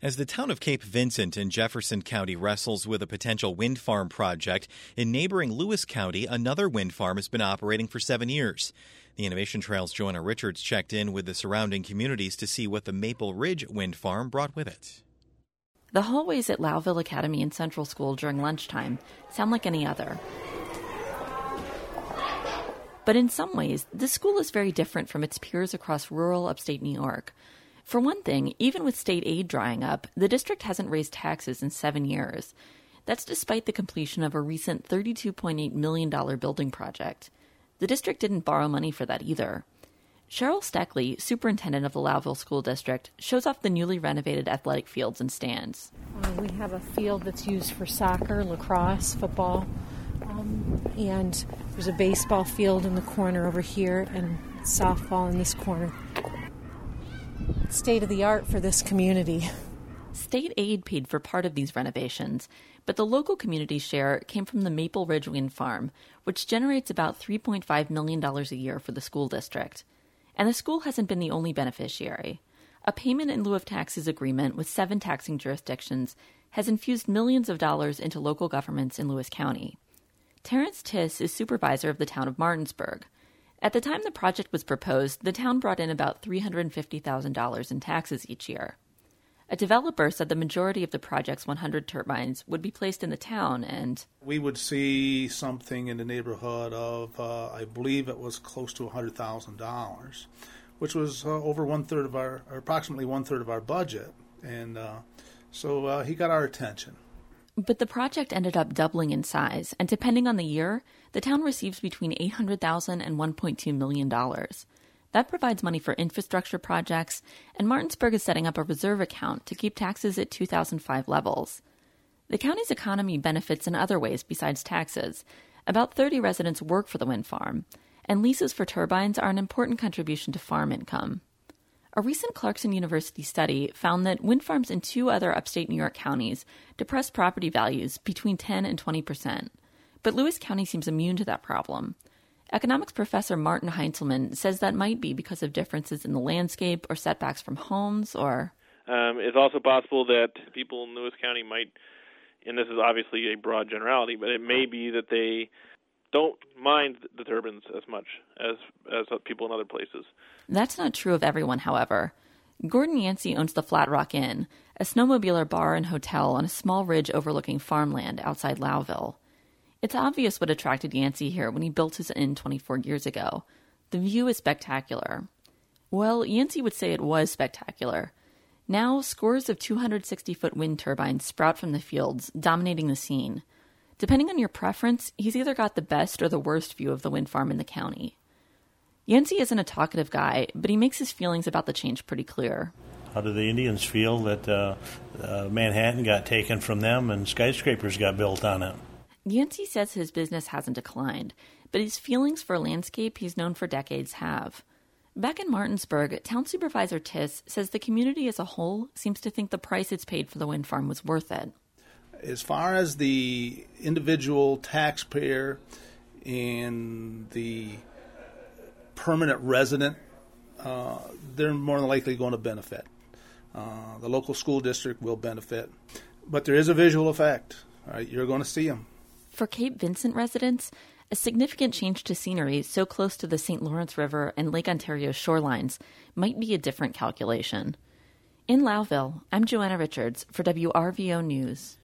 As the town of Cape Vincent in Jefferson County wrestles with a potential wind farm project, in neighboring Lewis County, another wind farm has been operating for 7 years. The Innovation Trail's Joanna Richards checked in with the surrounding communities to see what the Maple Ridge wind farm brought with it. The hallways at Lowville Academy and Central School during lunchtime sound like any other. But in some ways, this school is very different from its peers across rural upstate New York. For one thing, even with state aid drying up, the district hasn't raised taxes in 7 years. That's despite the completion of a recent $32.8 million building project. The district didn't borrow money for that either. Cheryl Steckley, superintendent of the Lowville School District, shows off the newly renovated athletic fields and stands. We have a field that's used for soccer, lacrosse, football, and there's a baseball field in the corner over here and softball in this corner. State of the art for this community. State aid paid for part of these renovations, but the local community share came from the Maple Ridge Wind Farm, which generates about $3.5 million a year for the school district. And the school hasn't been the only beneficiary. A payment in lieu of taxes agreement with 7 taxing jurisdictions has infused millions of dollars into local governments in Lewis County. Terrence Tiss is supervisor of the town of Martinsburg. At the time the project was proposed, the town brought in about $350,000 in taxes each year. A developer said the majority of the project's 100 turbines would be placed in the town and... We would see something in the neighborhood of, I believe it was close to $100,000, which was over approximately one-third of our budget. And so he got our attention. But the project ended up doubling in size, and depending on the year, the town receives between $800,000 and $1.2 million. That provides money for infrastructure projects, and Martinsburg is setting up a reserve account to keep taxes at 2005 levels. The county's economy benefits in other ways besides taxes. About 30 residents work for the wind farm, and leases for turbines are an important contribution to farm income. A recent Clarkson University study found that wind farms in 2 other upstate New York counties depress property values between 10 and 20%. But Lewis County seems immune to that problem. Economics professor Martin Heinzelman says that might be because of differences in the landscape or setbacks from homes or... It's also possible that people in Lewis County might, and this is obviously a broad generality, but it may be that they don't mind the turbines as much as people in other places. That's not true of everyone, however. Gordon Yancey owns the Flat Rock Inn, a snowmobiler bar and hotel on a small ridge overlooking farmland outside Lowville. It's obvious what attracted Yancey here when he built his inn 24 years ago. The view is spectacular. Well, Yancey would say it was spectacular. Now, scores of 260-foot wind turbines sprout from the fields, dominating the scene. Depending on your preference, he's either got the best or the worst view of the wind farm in the county. Yancey isn't a talkative guy, but he makes his feelings about the change pretty clear. How do the Indians feel that Manhattan got taken from them and skyscrapers got built on it? Yancey says his business hasn't declined, but his feelings for a landscape he's known for decades have. Back in Martinsburg, Town Supervisor Tiss says the community as a whole seems to think the price it's paid for the wind farm was worth it. As far as the individual taxpayer and the permanent resident, they're more than likely going to benefit. The local school district will benefit. But there is a visual effect. Right? You're going to see them. For Cape Vincent residents, a significant change to scenery so close to the St. Lawrence River and Lake Ontario shorelines might be a different calculation. In Lowville, I'm Joanna Richards for WRVO News.